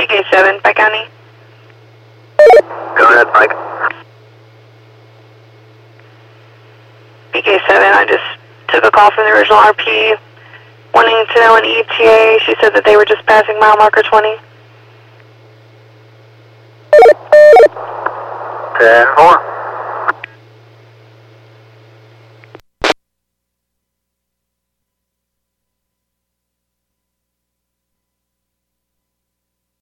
PK7, Pike County. Go ahead, Mike. PK7, I just took a call from the original RP, wanting to know an ETA. She said that they were just passing mile marker 20. 10-4.